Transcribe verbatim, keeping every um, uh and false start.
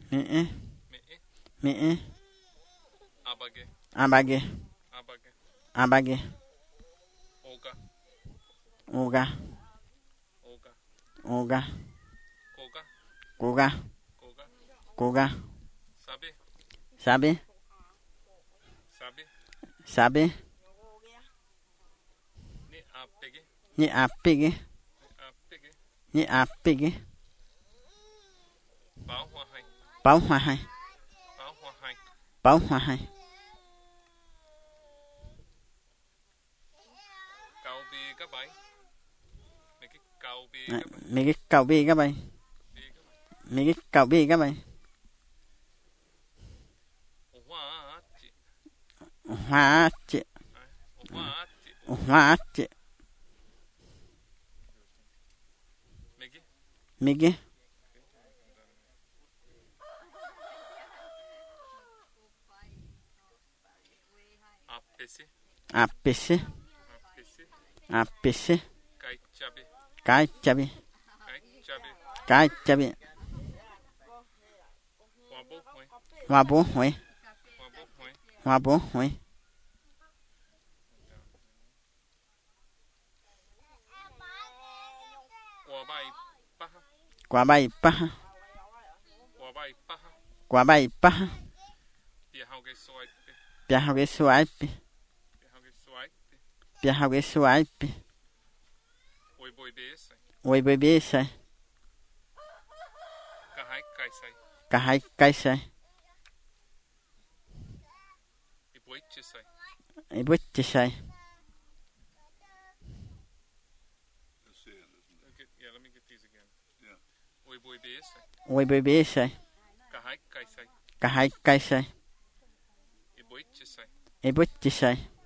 Mi'e. Mi'e. Mi'e. Abage. Abage. Abage. Abage. Oga. Uga. Oga. Uga. Koga. Kuga. Koga. Kuga. Sabi. Sabi. Sabi. Sabi. Ni apege. Ni apige. Ni apege. Ni apige. Bao hoa hai. Bao hoa hai. Bao hoa hai. Bao hoa hai. Cầu bì các bạn. Mấy cái cầu bì À, các bạn. mấy cái cầu bi các bạn. Bì các bạn. Mấy cái cầu bi các bạn. Hoa chị. Hoa chị. Hoa chị. Hoa chị. Mấy cái. Mấy cái. Apesi. Apese. Apesi. Apese. Kai chabi. Cái chabi. Kai chabi. Cái chabi. Hoa bố hoi. Hoa bố huế. Hoa bố hoi. Hoa bố huế. Quả bay paha. Quả bay paha. Quả bay paha. Quả bay paha. Bia hao cái xoay. Bia hao cái xoái. Bia hao cái xoay. Bia hao cái xoái. Oi boi bê sai. Ôi bê bê sai. Cả hai cái sai. Cả hai cái sai. I boi chi sai. I bút chi sai. Okay, yeah, let me get these again. Yeah. Oi boi bê sai. Ôi bê bê sai. Cả hai cái sai. Cả hai cái sai. I boi chi sai. I bút chi sai.